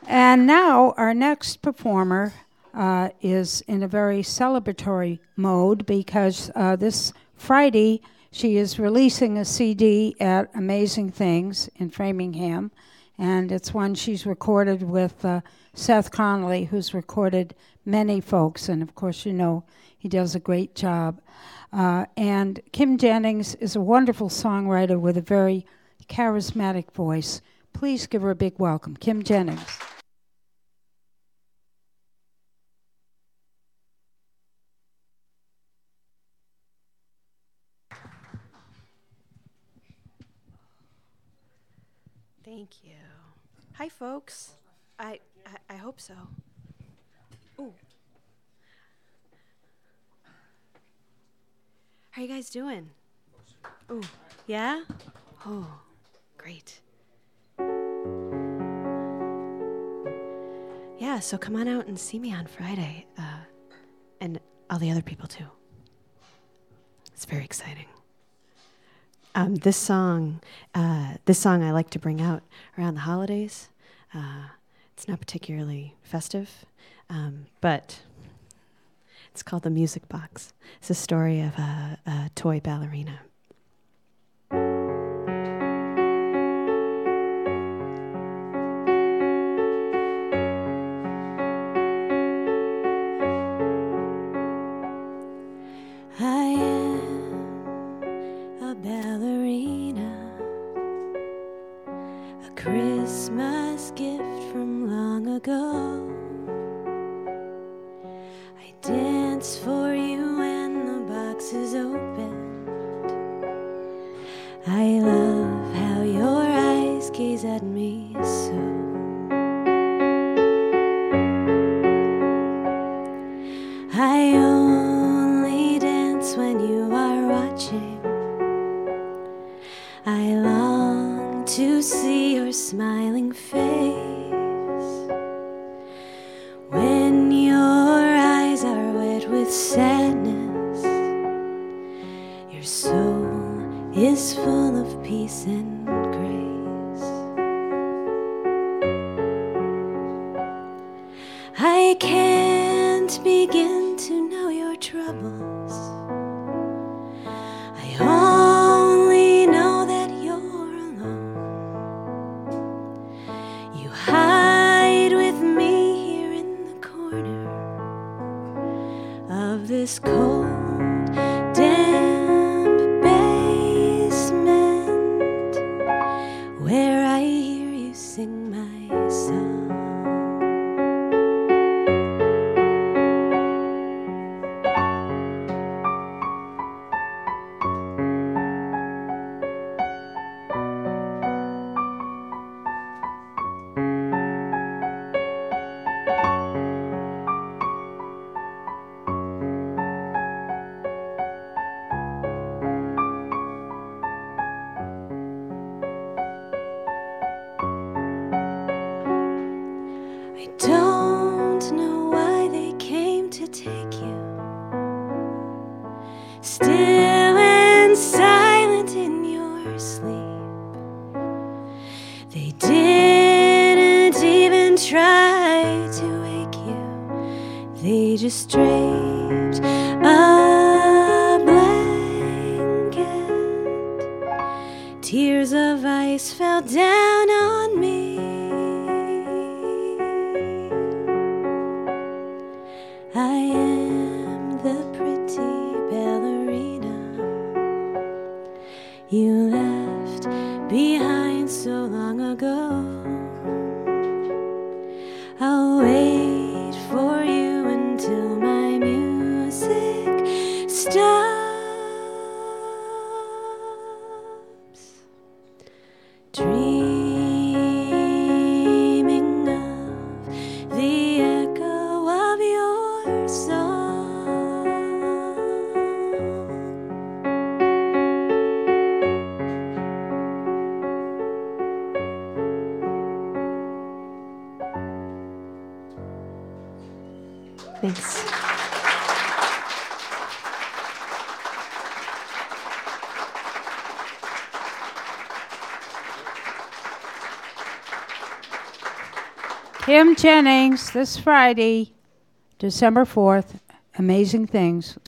And now our next performer is in a very celebratory mode because this Friday she is releasing a CD at Amazing Things in Framingham, and it's one she's recorded with Seth Connolly, who's recorded many folks, and of course you know he does a great job. And Kim Jennings is a wonderful songwriter with a very charismatic voice. Please give her a big welcome, Kim Jennings. Thank you. Hi, folks. I hope so. Ooh. How are you guys doing? Ooh, yeah? Oh, great. Yeah, so come on out and see me on Friday, and all the other people too. It's very exciting. This song I like to bring out around the holidays. It's not particularly festive, but it's called The Music Box. It's a story of a toy ballerina. I am a ballerina, a Christmas gift from long ago. I dance for you when the box is opened. I love how your eyes gaze at me so. I only dance when you are watching. I long to see your smiling face. When your eyes are wet with sadness, your soul is full of peace and grace. I can't begin to know your troubles. I only know that you're alone. You hide with me here in the corner of this cold, damp basement where I hear you sing my song. I don't know why they came to take you. Still and silent in your sleep. They didn't even try to wake you. They just draped a blanket. Tears of ice fell down on me. I am the pretty ballerina you left behind so long ago. I'll wait for you until my music stops. Dreaming of the echo of your song. Thanks. Kim Jennings, this Friday, December 4th, Amazing Things.